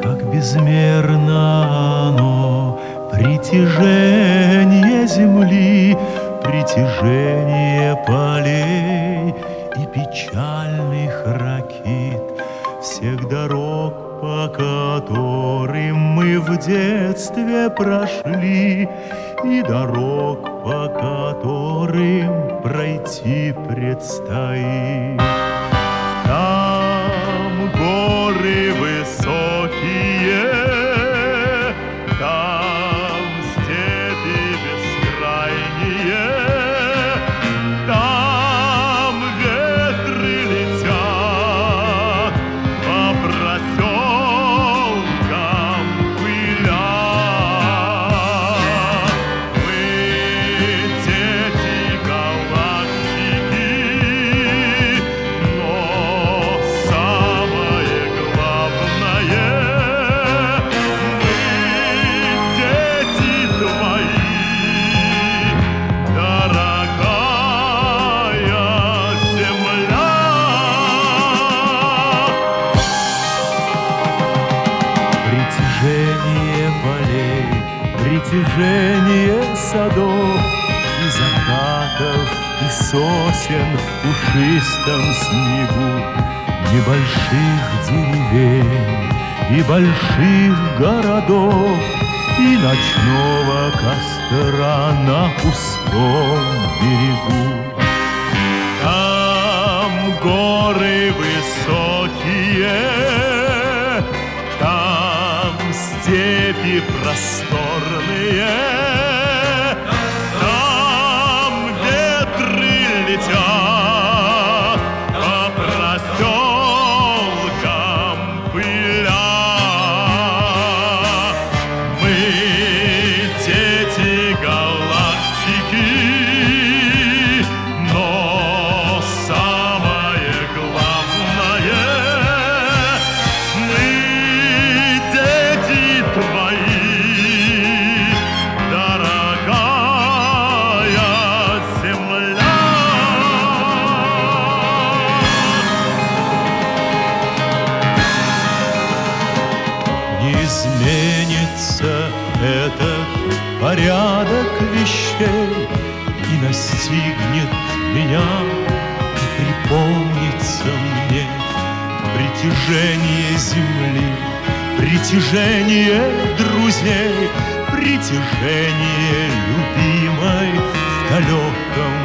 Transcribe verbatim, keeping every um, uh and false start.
как безмерно оно, притяжение земли, притяжение полей и печальных ракит, всех дорог, по которым мы в детстве прошли, и дорог, по которым пройти предстоит. Там горы высокие, там степи бескрайние, там ветры летят по проселкам пыля. Мы дети галактики, но самое главное, мы дети твои, дорогая земля. Притяжение полей, притяжение садов и закатов, и сосен в пушистом снегу, небольших деревень и больших городов, и ночного костра на пустом берегу. Там горы высокие, там степи просторные, там ветры летят по проселкам пыля. Мы дети галактики, но самое главное, мы дети твои, дорогая земля. Не изменится этот порядок вещей, и настигнет меня, и припомнится мне притяжение земли, притяжение друзей, притяжение любимой в далеком